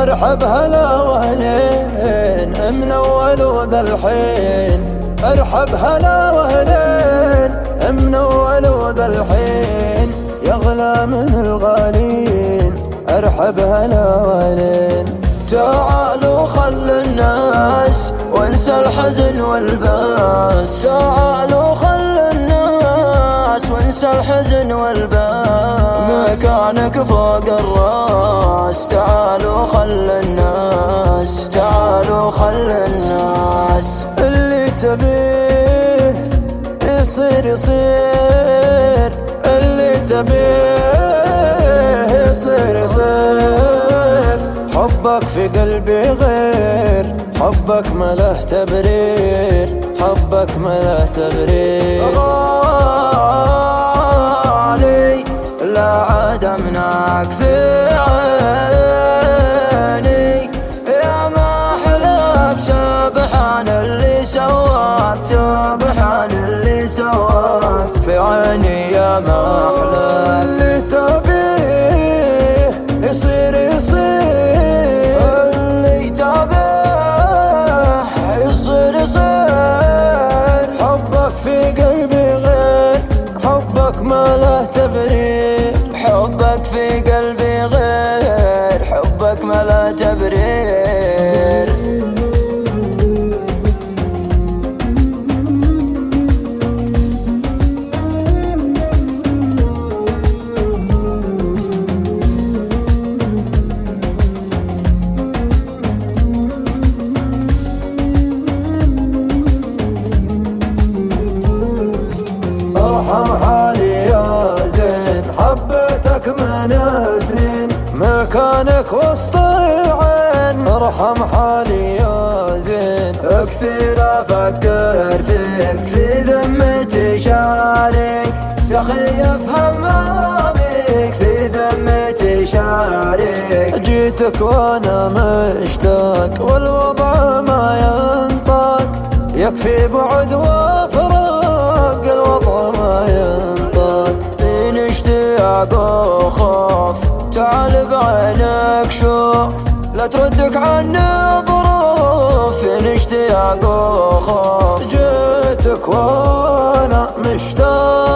ارحب هلا وهلين من اول وذا الحين، ارحب هلا وهلين من اول وذا الحين، يغلى من الغالين ارحب هلا وهلين. تعالوا خل الناس وانسى الحزن والباس، تعالوا خل الناس وانسى الحزن والباس، مكانك فوق الراس. تعالوا خل الناس، تعالوا خل الناس. اللي تبيه يصير يصير، اللي تبيه يصير يصير. حبك في قلبي غير، حبك ما له تبرير، حبك ما له تبرير. غالي لا عاد منك في عيني، يا ما أحلاك سبحان اللي سواك، سبحان اللي سواك في عيني، يا ما أحلاك. اللي تبيه يصير يصير، اللي تبيه يصير يصير. حبك في قلبي غير، حبك ما له تبرير، حبك في قلبي غير، حبك ما له تبرير. ارحم حالي يا زين، حبيتك من سنين، مكانك وسط العين. ارحم حالي يا زين، اكثر افكر فيك في ذمتي شارك، يا اخي افهم ما بيك في ذمتي شارك. جيتك وانا مشتاق والوضع ما ينطق، يكفي بعد وفراق الوضع ما ينطق. من اشتياق وخوف تعال بعينك شوف، لا تردك عني ظروف. من اشتياق وخوف جيتك وانا مشتاق